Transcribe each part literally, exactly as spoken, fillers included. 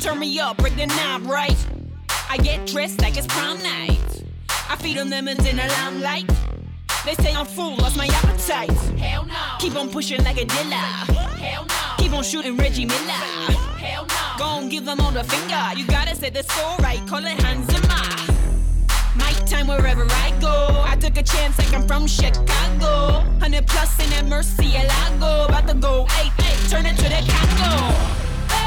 turn me up, break the knob, right? I get dressed like it's prom night. I feed them lemons in the limelight. They say I'm full, lost my appetite. Hell no. Keep on pushing like a dealer. Hell no. Keep on shooting Reggie Miller. Hell no. Gon' give them all the finger. You gotta set the score right, call it Hans Zimmer. My time wherever I go. I took a chance like I'm from Chicago. Hundred plus in that Murcielago. About to go, hey, hey, turn it to the Congo.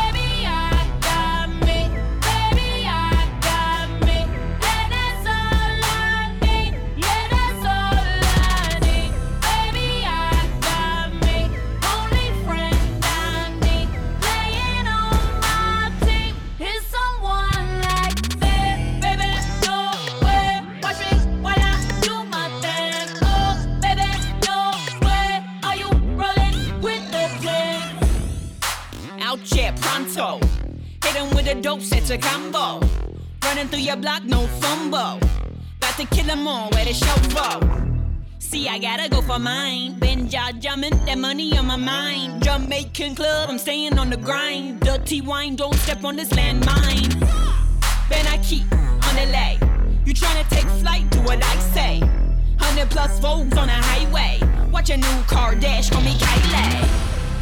Out here pronto, hit him with a dope, set a combo. Running through your block, no fumble. About to kill them all, where the show for. See, I gotta go for mine. Been jaw jumping, that money on my mind. Jamaican club, I'm staying on the grind. Dirty wine, don't step on this landmine. Ben I keep on the lay. You tryna take flight, do what I say. Hundred plus Vogues on the highway. Watch a new car dash, call me Kylie.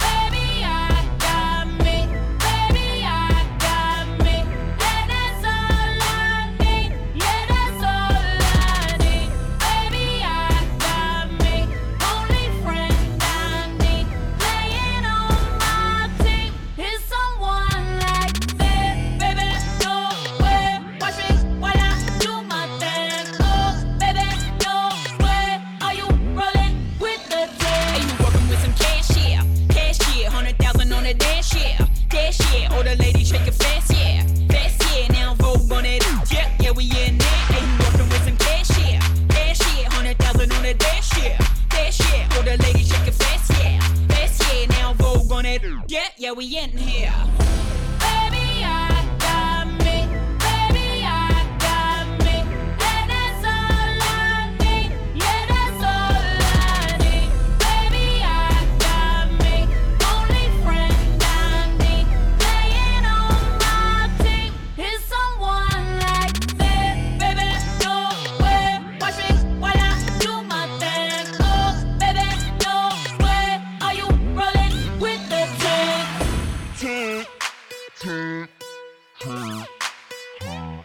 Yeah, yeah, we in here. Baby, I got me. Baby, I got me. Yeah, that's all I need. Yeah, that's all I need. Baby, I got me. Only friend I need. Playing on my team is someone like me. Baby, no way. Watch me while I do my thing. Oh, baby, no way. Are you rolling with the Tick, tick, tick, tick.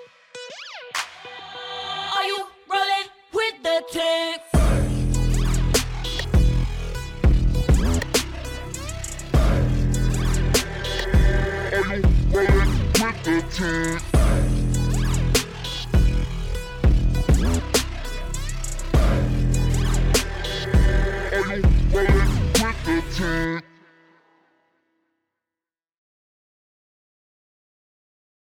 Are you rolling with the tick? Are you rolling with the tick?